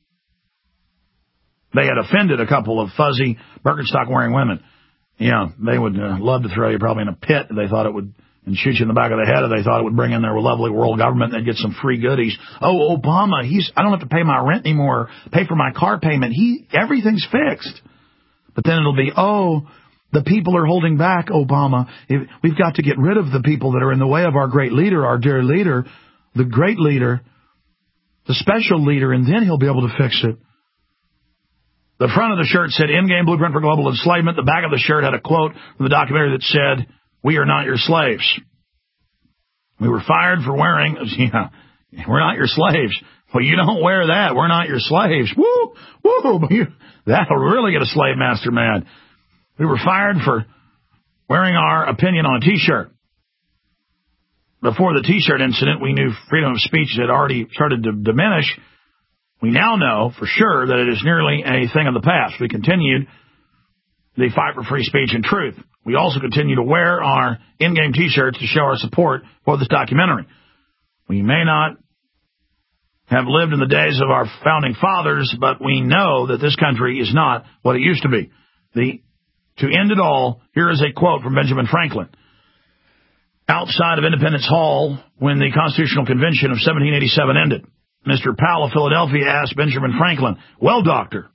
They had offended a couple of fuzzy Birkenstock-wearing women. Yeah, they would uh, love to throw you probably in a pit if they thought it would, and shoot you in the back of the head if they thought it would bring in their lovely world government and they'd get some free goodies. Oh, Obama, he's I don't have to pay my rent anymore, pay for my car payment. He everything's fixed. But then it'll be, oh, the people are holding back, Obama. We've got to get rid of the people that are in the way of our great leader, our dear leader, the great leader, the special leader, and then he'll be able to fix it. The front of the shirt said, "In-game blueprint for global enslavement." The back of the shirt had a quote from the documentary that said, "We are not your slaves." We were fired for wearing, yeah, we're not your slaves. Well, you don't wear that. We're not your slaves. Woo, woo. That'll really get a slave master mad. We were fired for wearing our opinion on a T-shirt. Before the T-shirt incident, we knew freedom of speech had already started to diminish. We now know for sure that it is nearly a thing of the past. We continued the fight for free speech and truth. We also continue to wear our in-game T-shirts to show our support for this documentary. We may not have lived in the days of our founding fathers, but we know that this country is not what it used to be. The, to end it all, here is a quote from Benjamin Franklin. Outside of Independence Hall, when the Constitutional Convention of seventeen eighty-seven ended, Mister Powell of Philadelphia asked Benjamin Franklin, "Well, doctor,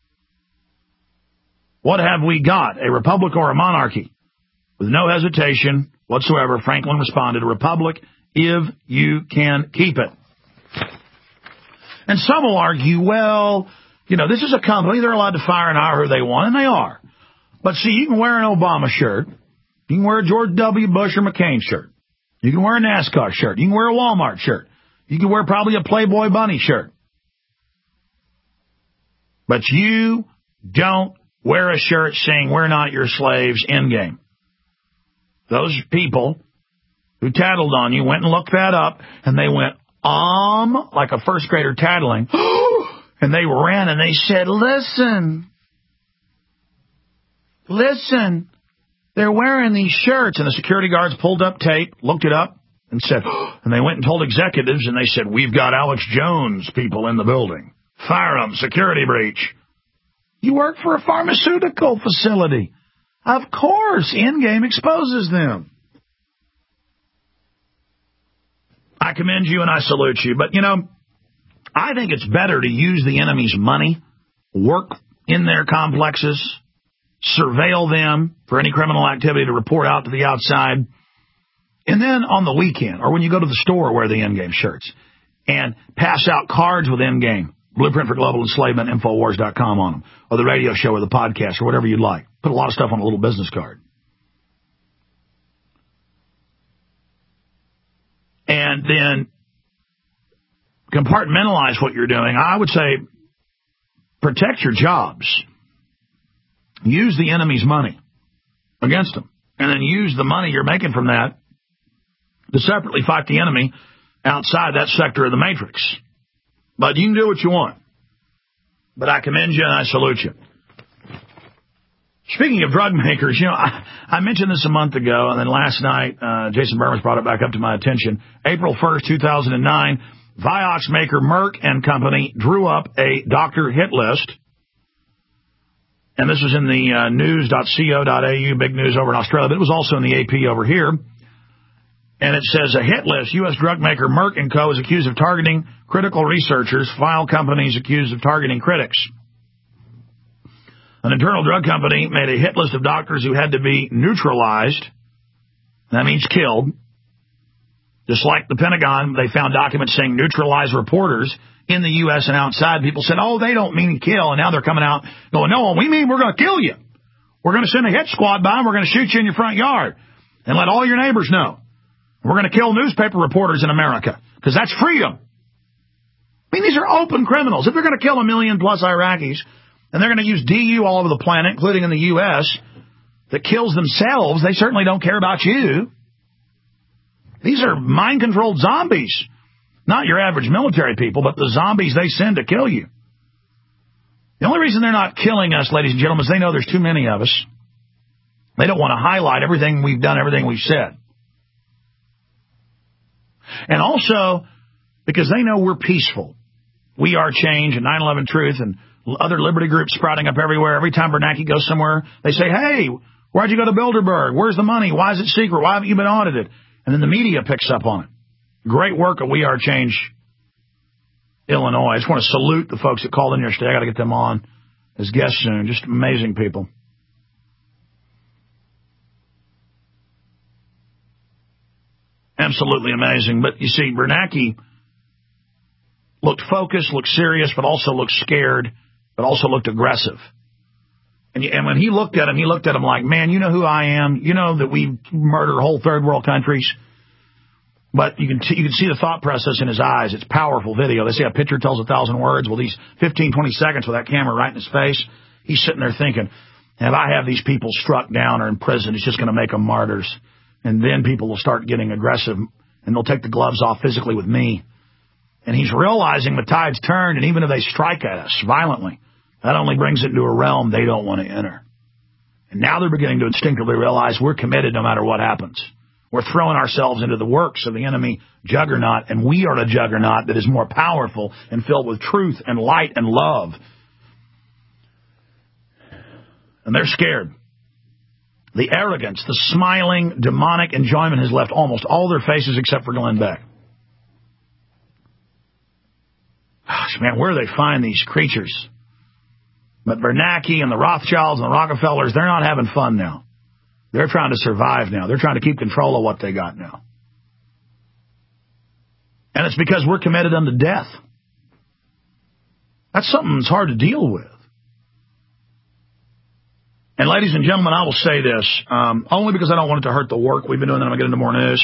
what have we got, a republic or a monarchy?" With no hesitation whatsoever, Franklin responded, "A republic if you can keep it." And some will argue, well, you know, this is a company. They're allowed to fire and hire who they want, and they are. But see, you can wear an Obama shirt. You can wear a George W. Bush or McCain shirt. You can wear a NASCAR shirt. You can wear a Walmart shirt. You can wear probably a Playboy Bunny shirt. But you don't wear a shirt saying "We're not your slaves" in game. Those people who tattled on you went and looked that up, and they went, um, like a first grader tattling, and they ran and they said, listen, listen, they're wearing these shirts. And the security guards pulled up tape, looked it up, and said, and they went and told executives, and they said, "We've got Alex Jones people in the building. Fire them, security breach." You work for a pharmaceutical facility. Of course, in-game exposes them. I commend you and I salute you. But, you know, I think it's better to use the enemy's money, work in their complexes, surveil them for any criminal activity to report out to the outside, and then on the weekend or when you go to the store, wear the in-game shirts and pass out cards with in-game, Blueprint for Global Enslavement, Infowars dot com on them, or the radio show or the podcast or whatever you'd like. Put a lot of stuff on a little business card. And then compartmentalize what you're doing. I would say protect your jobs. Use the enemy's money against them. And then use the money you're making from that to separately fight the enemy outside that sector of the matrix. But you can do what you want. But I commend you and I salute you. Speaking of drug makers, you know, I, I mentioned this a month ago, and then last night, uh, Jason Burns brought it back up to my attention. April first, two thousand nine, Vioxx maker Merck and Company drew up a doctor hit list. And this was in the uh, news dot co dot a u, big news over in Australia, but it was also in the A P over here. And it says, a hit list. U S drug maker Merck and Co. is accused of targeting critical researchers. File companies accused of targeting critics. An internal drug company made a hit list of doctors who had to be neutralized. That means killed. Just like the Pentagon, they found documents saying neutralize reporters in the U S and outside. People said, oh, they don't mean kill. And now they're coming out going, no, we mean we're going to kill you. We're going to send a hit squad by and we're going to shoot you in your front yard and let all your neighbors know. We're going to kill newspaper reporters in America because that's freedom. I mean, these are open criminals. If they're going to kill a million plus Iraqis and they're going to use D U all over the planet, including in the U S, that kills themselves, they certainly don't care about you. These are mind-controlled zombies. Not your average military people, but the zombies they send to kill you. The only reason they're not killing us, ladies and gentlemen, is they know there's too many of us. They don't want to highlight everything we've done, everything we've said. And also, because they know we're peaceful. We Are Change and nine eleven Truth and other liberty groups sprouting up everywhere. Every time Bernanke goes somewhere, they say, hey, why'd you go to Bilderberg? Where's the money? Why is it secret? Why haven't you been audited? And then the media picks up on it. Great work at We Are Change Illinois. I just want to salute the folks that called in yesterday. I got to get them on as guests soon. Just amazing people. Absolutely amazing. But you see, Bernanke looked focused, looked serious, but also looked scared but also looked aggressive. And, and when he looked at him, he looked at him like, man, you know who I am? You know that we murder whole third world countries? But you can, t- you can see the thought process in his eyes. It's powerful video. They say a picture tells a thousand words. Well, these fifteen, twenty seconds with that camera right in his face, he's sitting there thinking, if I have these people struck down or in prison, it's just going to make them martyrs. And then people will start getting aggressive, and they'll take the gloves off physically with me. And he's realizing the tide's turned, and even if they strike at us violently, that only brings it into a realm they don't want to enter. And now they're beginning to instinctively realize we're committed no matter what happens. We're throwing ourselves into the works of the enemy juggernaut, and we are the juggernaut that is more powerful and filled with truth and light and love. And they're scared. The arrogance, the smiling, demonic enjoyment has left almost all their faces except for Glenn Beck. Gosh, man, where do they find these creatures? But Bernanke and the Rothschilds and the Rockefellers, they're not having fun now. They're trying to survive now. They're trying to keep control of what they got now. And it's because we're committed unto death. That's something that's hard to deal with. And ladies and gentlemen, I will say this, um, only because I don't want it to hurt the work we've been doing, then I'm going to get into more news.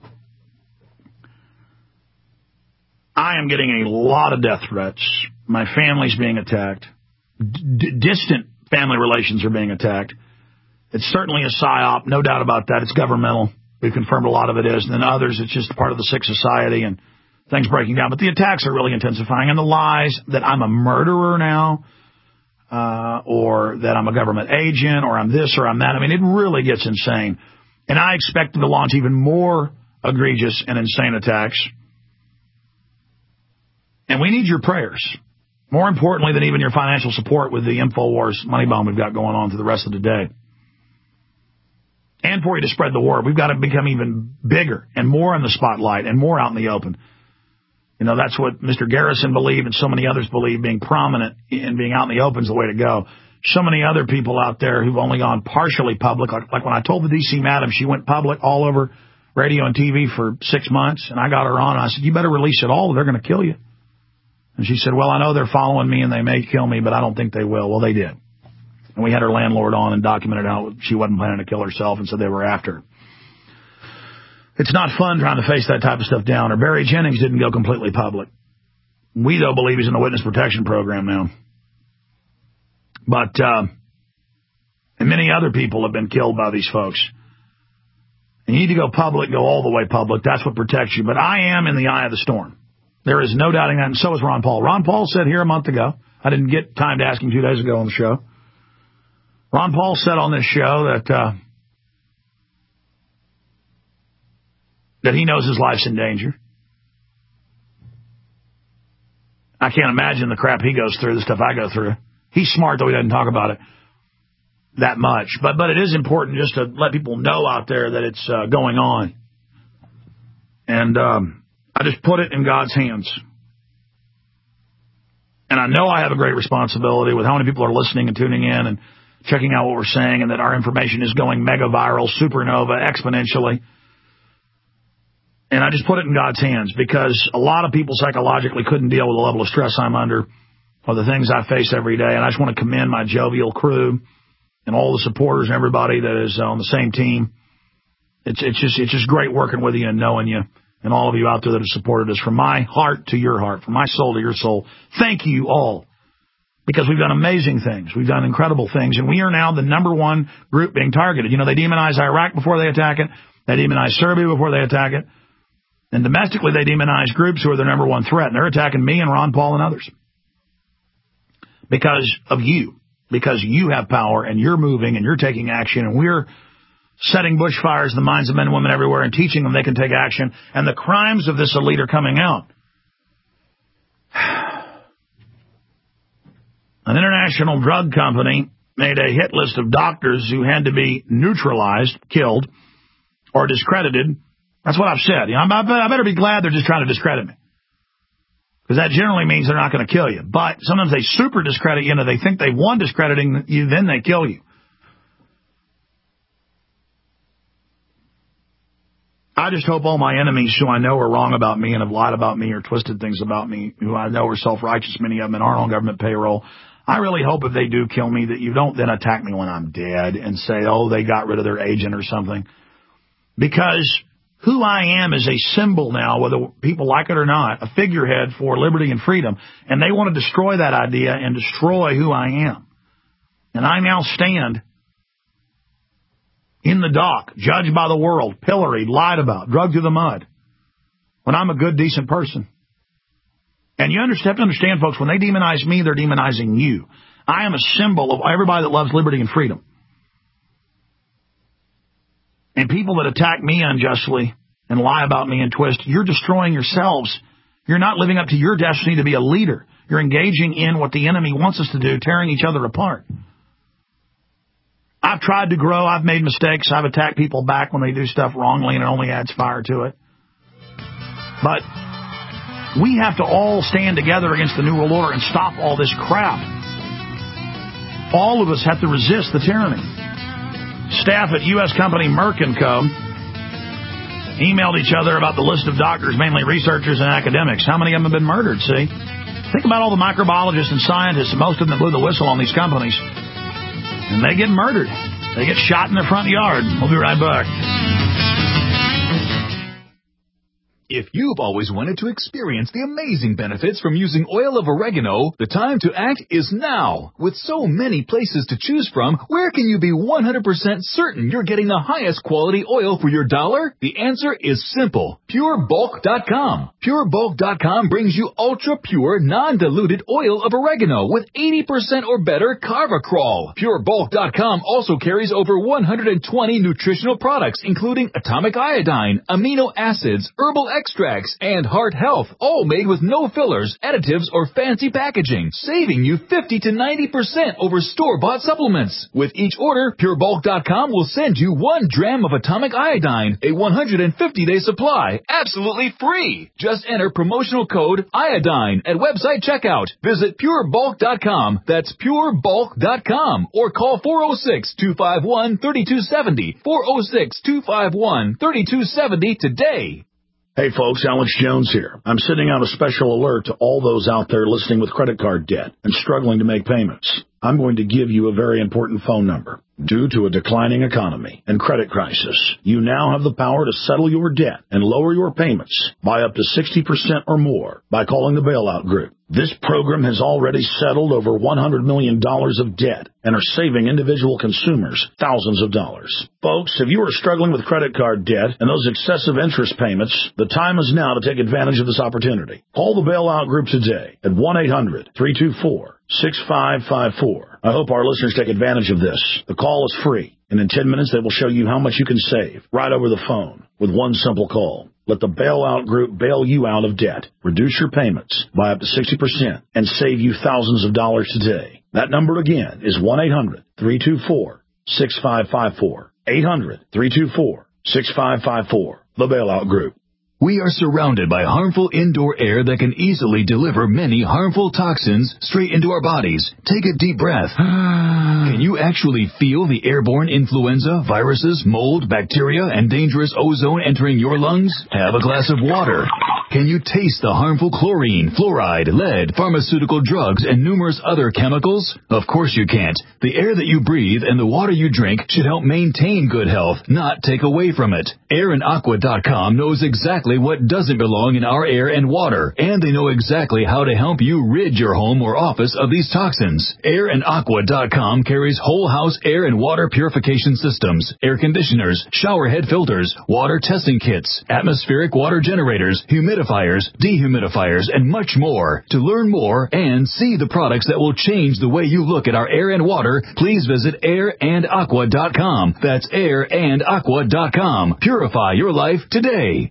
I am getting a lot of death threats. My family's being attacked. D- distant family relations are being attacked. It's certainly a psyop, no doubt about that. It's governmental. We've confirmed a lot of it is. And then others, it's just part of the sick society and things breaking down. But the attacks are really intensifying. And the lies that I'm a murderer now, uh, or that I'm a government agent, or I'm this or I'm that. I mean, it really gets insane. And I expect them to launch even more egregious and insane attacks. And we need your prayers. More importantly than even your financial support with the InfoWars money bomb we've got going on through the rest of the day. And for you to spread the word. We've got to become even bigger and more in the spotlight and more out in the open. You know, that's what Mister Garrison believed and so many others believe. Being prominent and being out in the open is the way to go. So many other people out there who've only gone partially public. Like, like when I told the D C madam she went public all over radio and T V for six months, and I got her on, and I said, you better release it all or they're going to kill you. And she said, well, I know they're following me and they may kill me, but I don't think they will. Well, they did. And we had her landlord on and documented how she wasn't planning to kill herself and said they were after her. It's not fun trying to face that type of stuff down. Or Barry Jennings didn't go completely public. We, though, believe he's in the witness protection program now. But, uh, and many other people have been killed by these folks. And you need to go public, go all the way public. That's what protects you. But I am in the eye of the storm. There is no doubting that, and so is Ron Paul. Ron Paul said here a month ago, I didn't get time to ask him two days ago on the show. Ron Paul said on this show that uh, that he knows his life's in danger. I can't imagine the crap he goes through, the stuff I go through. He's smart, though he doesn't talk about it that much. But but it is important just to let people know out there that it's uh, going on. And um, I just put it in God's hands. And I know I have a great responsibility with how many people are listening and tuning in and checking out what we're saying, and that our information is going mega viral, supernova, exponentially. And I just put it in God's hands because a lot of people psychologically couldn't deal with the level of stress I'm under or the things I face every day. And I just want to commend my jovial crew and all the supporters and everybody that is on the same team. It's it's just it's just great working with you and knowing you and all of you out there that have supported us. From my heart to your heart, from my soul to your soul, thank you all. Because we've done amazing things. We've done incredible things. And we are now the number one group being targeted. You know, they demonize Iraq before they attack it. They demonize Serbia before they attack it. And domestically, they demonize groups who are their number one threat. And they're attacking me and Ron Paul and others. Because of you. Because you have power and you're moving and you're taking action. And we're setting bushfires in the minds of men and women everywhere and teaching them they can take action. And the crimes of this elite are coming out. An international drug company made a hit list of doctors who had to be neutralized, killed, or discredited. That's what I've said. You know, I better be glad they're just trying to discredit me. Because that generally means they're not going to kill you. But sometimes they super discredit you, and they think they won discrediting you, then they kill you. I just hope all my enemies who I know are wrong about me and have lied about me or twisted things about me, who I know are self-righteous, many of them, and aren't on government payroll, I really hope if they do kill me that you don't then attack me when I'm dead and say, oh, they got rid of their agent or something. Because who I am is a symbol now, whether people like it or not, a figurehead for liberty and freedom. And they want to destroy that idea and destroy who I am. And I now stand in the dock, judged by the world, pilloried, lied about, drugged through the mud, when I'm a good, decent person. And you have to understand, folks, when they demonize me, they're demonizing you. I am a symbol of everybody that loves liberty and freedom. And people that attack me unjustly and lie about me and twist, you're destroying yourselves. You're not living up to your destiny to be a leader. You're engaging in what the enemy wants us to do, tearing each other apart. I've tried to grow. I've made mistakes. I've attacked people back when they do stuff wrongly, and it only adds fire to it. But we have to all stand together against the New World Order and stop all this crap. All of us have to resist the tyranny. Staff at U S company Merck and Co. emailed each other about the list of doctors, mainly researchers and academics. How many of them have been murdered, see? Think about all the microbiologists and scientists, most of them blew the whistle on these companies. And they get murdered. They get shot in their front yard. We'll be right back. If you've always wanted to experience the amazing benefits from using oil of oregano, the time to act is now. With so many places to choose from, where can you be one hundred percent certain you're getting the highest quality oil for your dollar? The answer is simple. Pure Bulk dot com. Pure Bulk dot com brings you ultra-pure, non-diluted oil of oregano with eighty percent or better Carvacrol. Pure Bulk dot com also carries over one hundred twenty nutritional products, including atomic iodine, amino acids, herbal extracts, and heart health, all made with no fillers, additives, or fancy packaging, saving you fifty to ninety percent over store-bought supplements. With each order, Pure Bulk dot com will send you one dram of atomic iodine, a one hundred fifty day supply, absolutely free. Just enter promotional code iodine at website checkout. Visit Pure Bulk dot com, that's Pure Bulk dot com, or call four oh six, two five one, three two seven oh, four oh six, two five one, three two seven oh today. Hey folks, Alex Jones here. I'm sending out a special alert to all those out there listening with credit card debt and struggling to make payments. I'm going to give you a very important phone number. Due to a declining economy and credit crisis, you now have the power to settle your debt and lower your payments by up to sixty percent or more by calling the Bailout Group. This program has already settled over one hundred million dollars of debt and are saving individual consumers thousands of dollars. Folks, if you are struggling with credit card debt and those excessive interest payments, the time is now to take advantage of this opportunity. Call the Bailout Group today at one eight hundred, three two four, six five five four. I hope our listeners take advantage of this. The call is free, and in ten minutes they will show you how much you can save right over the phone with one simple call. Let the Bailout Group bail you out of debt, reduce your payments by up to sixty percent, and save you thousands of dollars today. That number again is one eight hundred, three two four, six five five four. eight hundred, three two four, six five five four. The Bailout Group. We are surrounded by harmful indoor air that can easily deliver many harmful toxins straight into our bodies. Take a deep breath. Can you actually feel the airborne influenza, viruses, mold, bacteria, and dangerous ozone entering your lungs? Have a glass of water. Can you taste the harmful chlorine, fluoride, lead, pharmaceutical drugs, and numerous other chemicals? Of course you can't. The air that you breathe and the water you drink should help maintain good health, not take away from it. air and aqua dot com knows exactly what doesn't belong in our air and water, and they know exactly how to help you rid your home or office of these toxins. air and aqua dot com carries whole house air and water purification systems, air conditioners, shower head filters, water testing kits, atmospheric water generators, humidifiers, dehumidifiers, and much more. To learn more and see the products that will change the way you look at our air and water, please visit air and aqua dot com. That's air and aqua dot com. Purify your life today.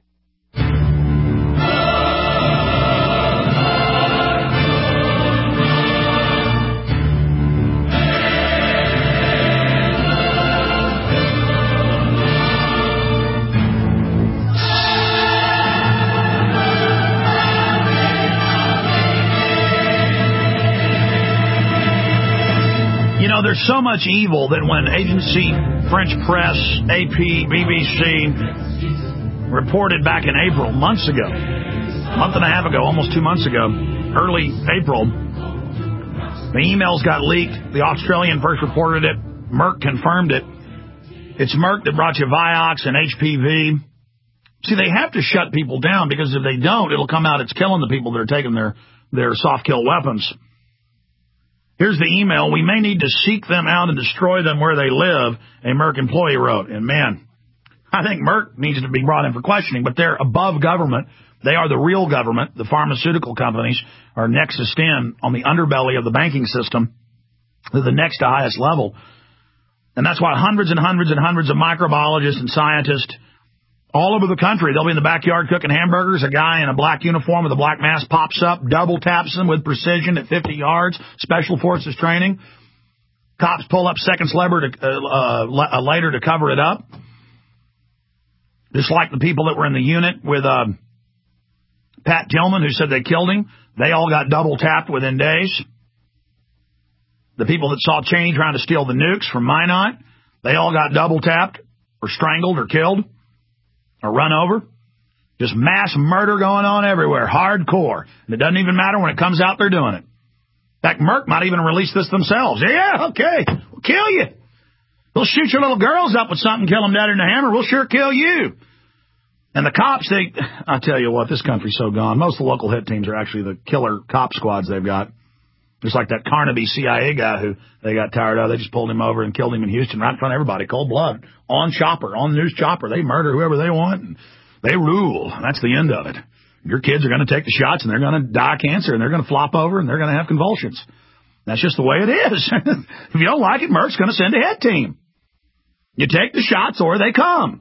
You know, there's so much evil that when agency, French press, A P, B B C reported back in April, months ago, a month and a half ago, almost two months ago, early April, The emails got leaked. The Australian first reported it. Merck confirmed it. It's Merck that brought you Vioxx and H P V. See, they have to shut people down because if they don't, it'll come out it's killing the people that are taking their, their soft kill weapons. Here's the email. We may need to seek them out and destroy them where they live, a Merck employee wrote. And man, I think Merck needs to be brought in for questioning, but they're above government. They are the real government. The pharmaceutical companies are nexused in on the underbelly of the banking system. They're the next to highest level. And that's why hundreds and hundreds and hundreds of microbiologists and scientists all over the country, they'll be in the backyard cooking hamburgers. A guy in a black uniform with a black mask pops up, double taps them with precision at fifty yards, special forces training. Cops pull up seconds later to, uh, uh, later to cover it up. Just like the people that were in the unit with uh, Pat Tillman, who said they killed him, they all got double tapped within days. The people that saw Cheney trying to steal the nukes from Minot, they all got double tapped or strangled or killed or run over. Just mass murder going on everywhere, hardcore. And it doesn't even matter when it comes out, they're doing it. In fact, Merck might even release this themselves. Yeah, okay, we'll kill you. We'll shoot your little girls up with something, kill them dead in a hammer. We'll sure kill you. And the cops, they, I tell you what, this country's so gone. Most of the local hit teams are actually the killer cop squads they've got. Just like that Carnaby C I A guy who they got tired of. They just pulled him over and killed him in Houston right in front of everybody. Cold blood. On chopper. On news chopper. They murder whoever they want. And they rule. That's the end of it. Your kids are going to take the shots and they're going to die of cancer and they're going to flop over and they're going to have convulsions. That's just the way it is. If you don't like it, Merck's going to send a hit team. You take the shots or they come.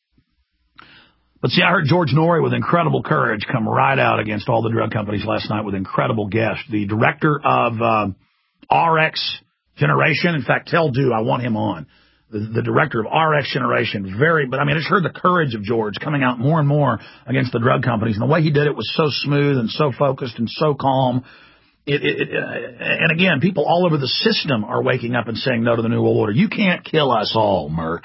But see, I heard George Norrie with incredible courage come right out against all the drug companies last night with incredible guests. The director of uh, R X Generation, in fact, tell Du I want him on. The, the director of R X Generation, very, but I mean, I just heard the courage of George coming out more and more against the drug companies. And the way he did it was so smooth and so focused and so calm. It, it, it, uh, and again, people all over the system are waking up and saying no to the New World Order. You can't kill us all, Merck.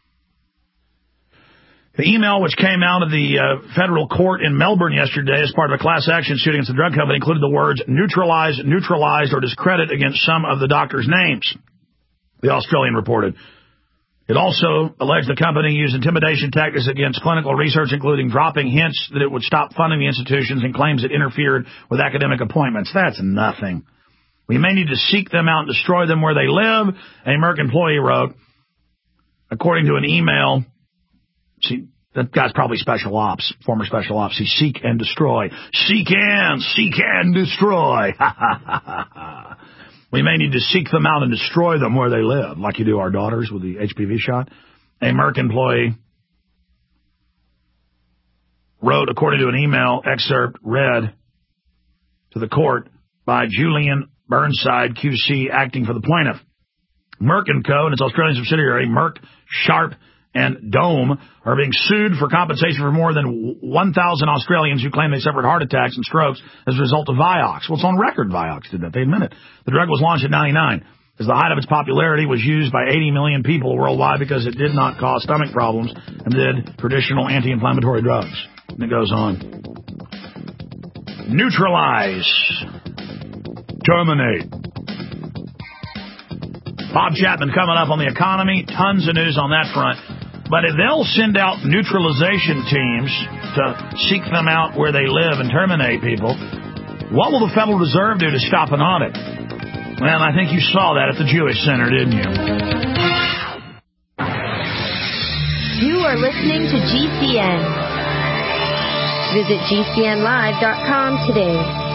The email which came out of the uh, federal court in Melbourne yesterday as part of a class action suit against the drug company included the words neutralize, neutralized, or discredit against some of the doctors' names, the Australian reported. It also alleged the company used intimidation tactics against clinical research, including dropping hints that it would stop funding the institutions and claims it interfered with academic appointments. That's nothing. We may need to seek them out and destroy them where they live, a Merck employee wrote, according to an email. See, that guy's probably special ops, former special ops. He's seek and destroy. Seek and, seek and destroy. Ha, ha, ha, ha, ha. We may need to seek them out and destroy them where they live, like you do our daughters with the H P V shot. A Merck employee wrote, according to an email excerpt read to the court by Julian Burnside, Q C, acting for the plaintiff. Merck and Co. and its Australian subsidiary, Merck, Sharp, and Dome are being sued for compensation for more than one thousand Australians who claim they suffered heart attacks and strokes as a result of Vioxx. Well, it's on record Vioxx did that. They admit it. The drug was launched in ninety-nine. As the height of its popularity was used by eighty million people worldwide because it did not cause stomach problems and did traditional anti-inflammatory drugs. And it goes on. Neutralize. Terminate. Bob Chapman coming up on the economy. Tons of news on that front. But if they'll send out neutralization teams to seek them out where they live and terminate people, what will the Federal Reserve do to stop an audit? Well, I think you saw that at the Jewish Center, didn't you? You are listening to G C N. Visit G C N live dot com today.